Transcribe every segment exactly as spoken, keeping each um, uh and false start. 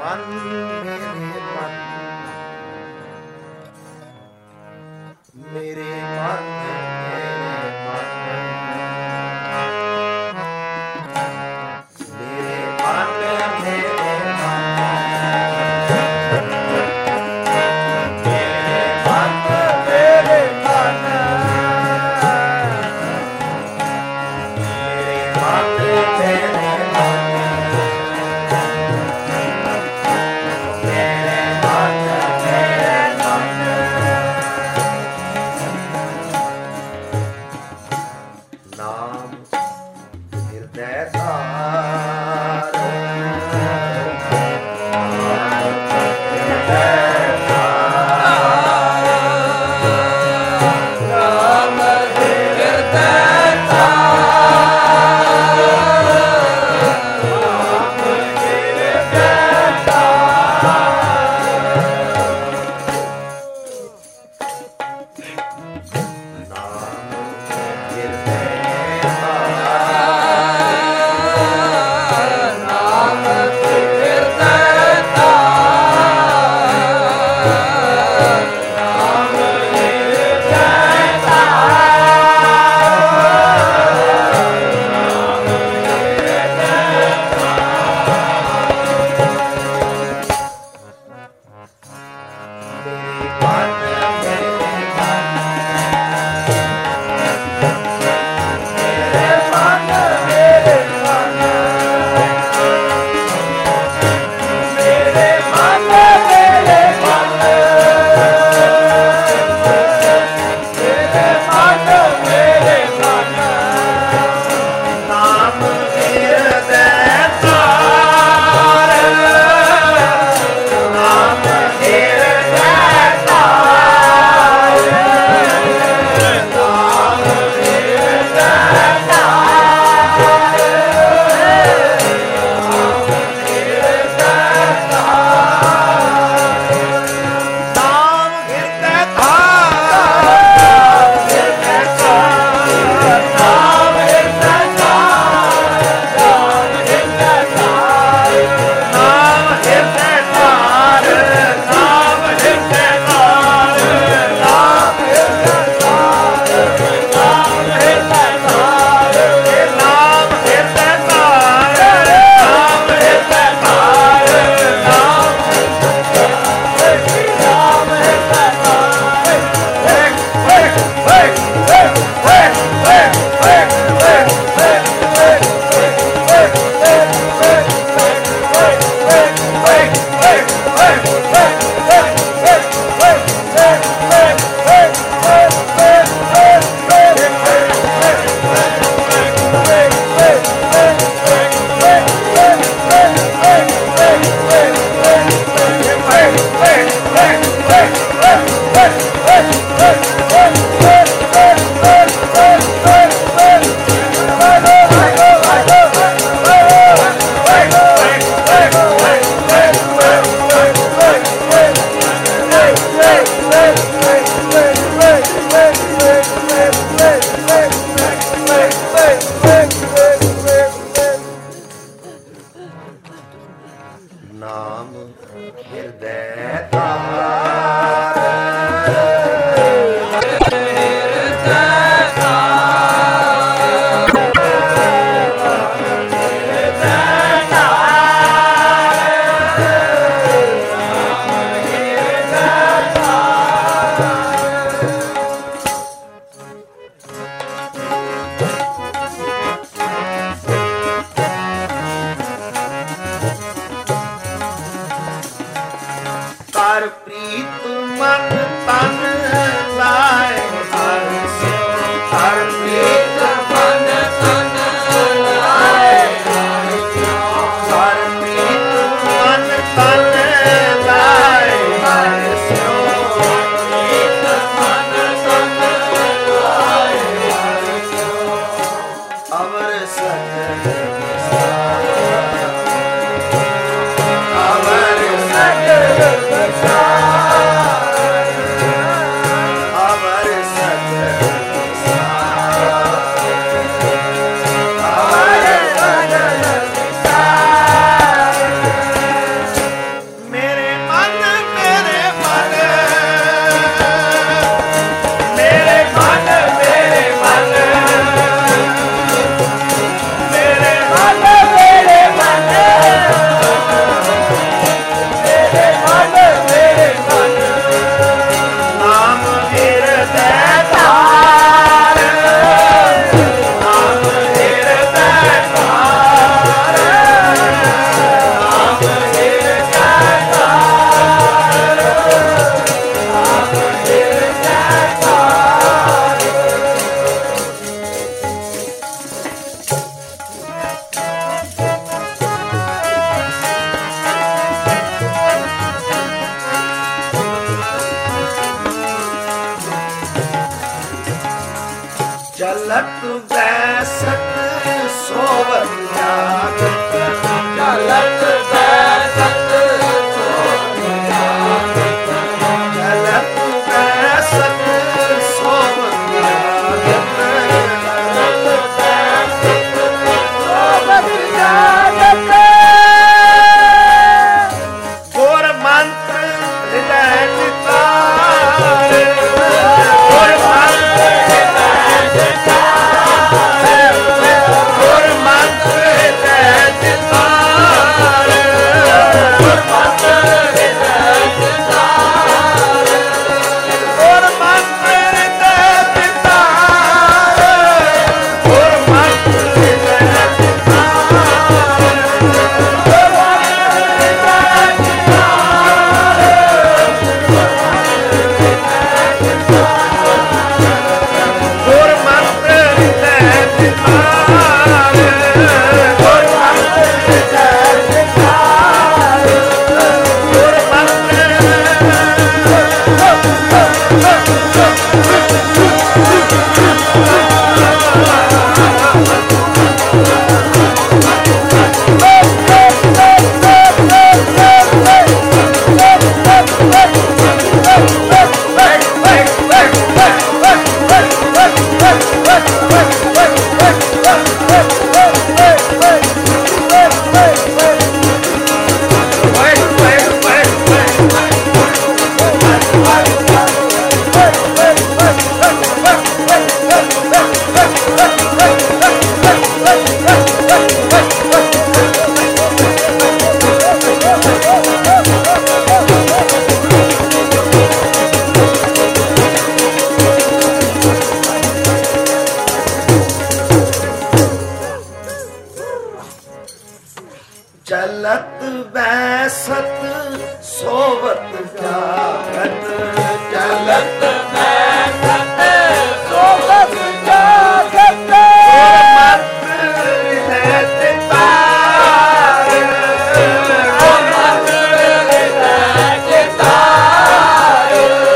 ਮਨ ਮੇਰੇ ਮਨ ਮੇਰੇ ਮਨ ਮੇਰੇ ਮਨ ਮੇਰੇ ਮਨ ਮੇਰੇ ਮਨ ਮੇਰੇ ਮਨ ਮੇਰੇ ਮਨ ਮੇਰੇ ਮਨ ਮੇਰੇ ਮਨ ਨਾਮ ਹਿਰਦੈ ਧਾਰ ਨਾਮ ਹਿਰਦੈ ਨਾਮ ਹਿਰਦੈ ਧਾਰ ਹਿਰਦੈ ਧਾਰ ਹਿਰਦੈ ਧਾਰ ਨਾਮ ਹਿਰਦੈ ਕਰ ਪ੍ਰੀਤ ਮਨ ਤਨ ਲਾਏ ਹਰ ਸਿਉ ਕਰ ਪ੍ਰੀਤ ਮਨ ਤਨ ਲਾਏ ਹਰ ਸਿਉ ਕਰ ਪ੍ਰੀਤ ਮਨ ਤਨ ਲਾਏ ਹਰ ਸਿਉ ਪ੍ਰੀਤ ਮਨ ਤਨ ਲਾਏ ਹਰ ਸਿਉ ਅਵਰ ਸਜਣ ਅਵਰ ਸਜਣ चलत बैसत सोवत जागत चलत बैसत सोवत जागत मत है तितार मत है तितार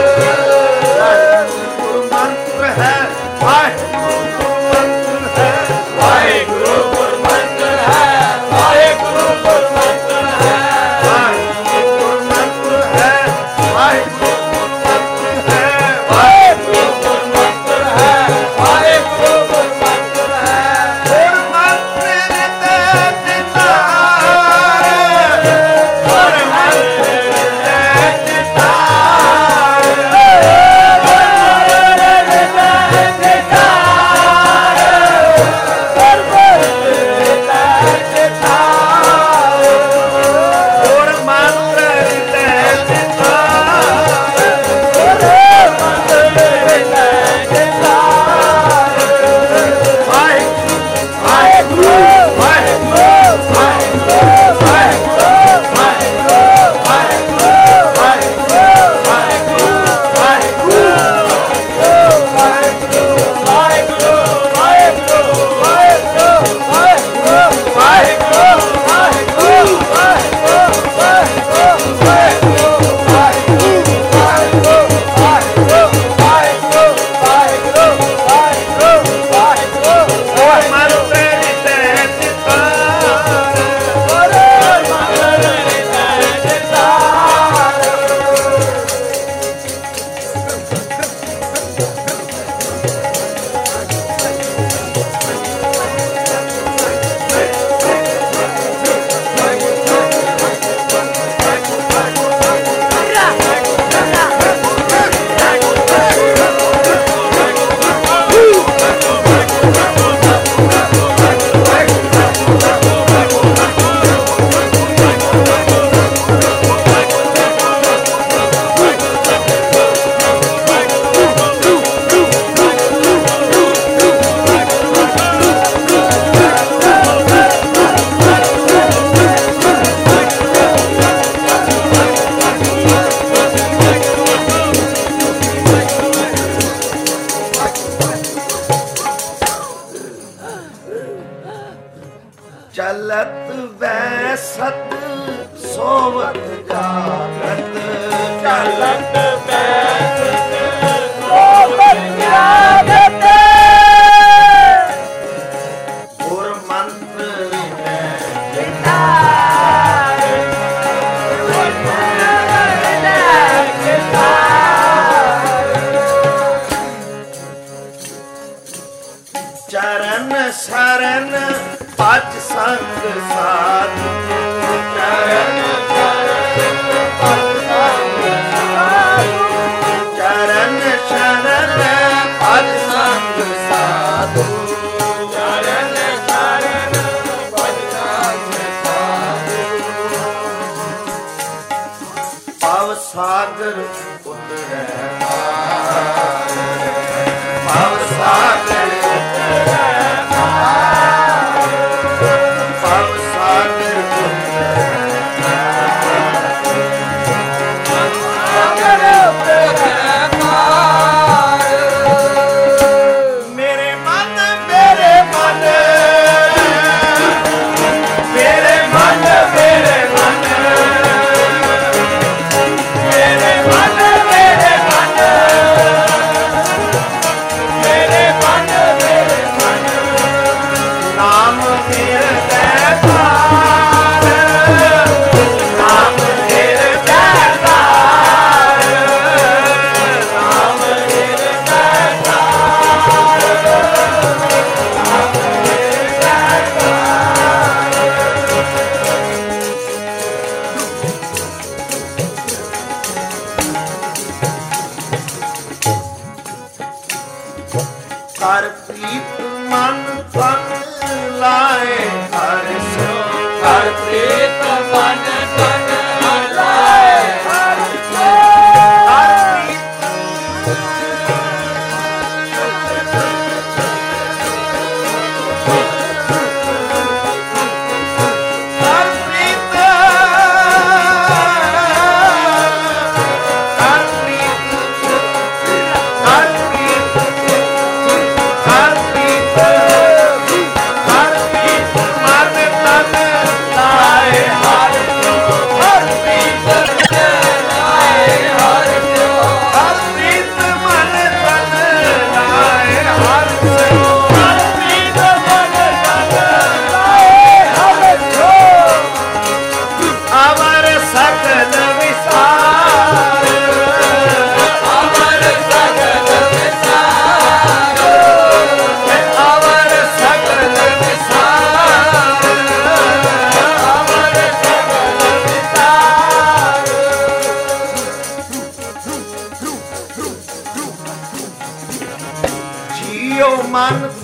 गुरु मंत्र है वाहिगुरु मंत्र है वाहिगुरु मंत्र है वाहिगुरु मंत्र है वाहिगुरु मंत्र है वाहिगुरु मंत्र है वाहिगुरु मंत्र है वाहिगुरु मंत्र है गुर मंत्र नित नितार गुर मंत्र नित नितार गुर मंत्र नित चलत बैसत सोवत जागत चलत बैसत सोवत जागत गुर मंत्र नितार गुर मंत्र नितार चरण शरण पच संग साधु चरण शरण पच संग साधु चरण शरण पच संग साधु चरण शरण पच संग साधु भव सागर उतरै पार भव सागर उतरै हर प्रीत मन तन लाए हर सो हर प्रीत मन तन लाए हर सो हर प्रीत हर प्रीत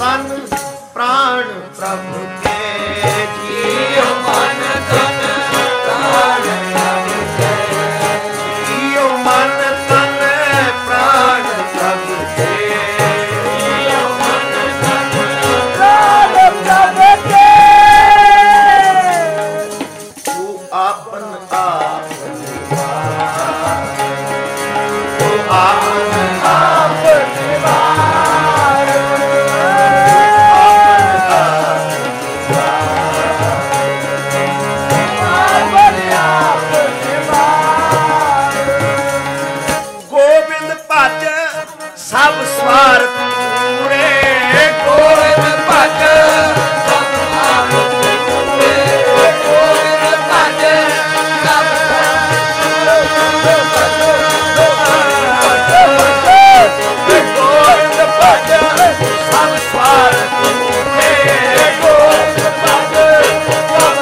तन प्राण प्रभु के जियो मन तन प्राण प्रभु के जियो मन तन प्राण प्रभु के जियो मन तन प्राण प्रभु के तू आपन आप तू आपन आप सब स्वार्थ पूरे गोविंद भज सब स्वार्थ पूरे गोविंद भज सब गोविंद भज सब स्वार्थ पूरे गोविंद भज सब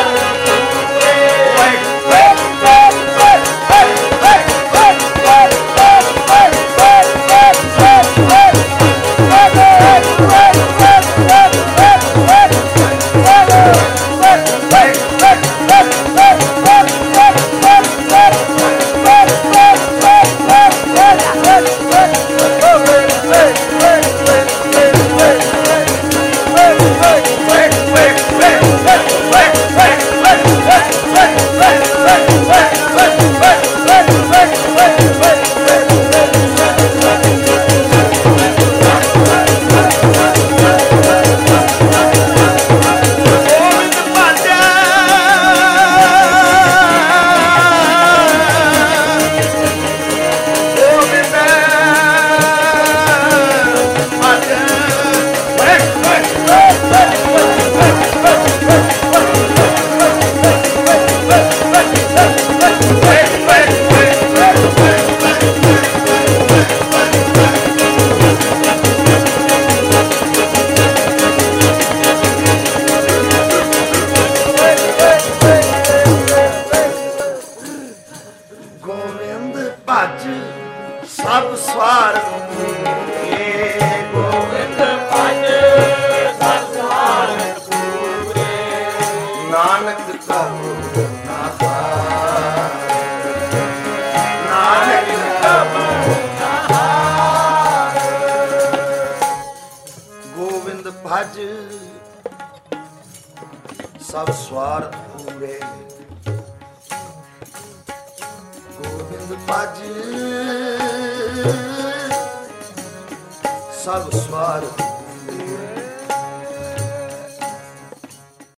सब स्वार्थ पूरे गोविंद भज सब स्वार्थ